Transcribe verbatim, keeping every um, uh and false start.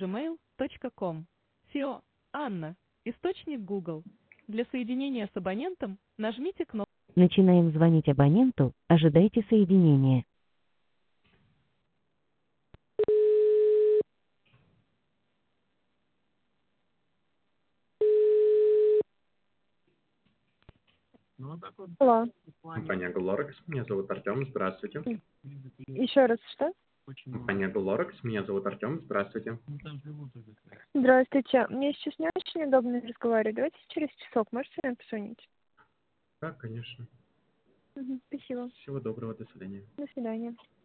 джимейл точка ком. сео Анна. Источник Google. Для соединения с абонентом нажмите кнопку. Начинаем звонить абоненту. Ожидайте соединения. Алло. Компания Glorix, меня зовут Артем, здравствуйте. Еще раз, что? Компания Glorix, меня зовут Артем, здравствуйте. Здравствуйте. Мне сейчас не очень удобно разговаривать. Давайте через часок. Можете мне позвонить? Да, конечно. Мгм, спасибо. Всего доброго, до свидания. До свидания.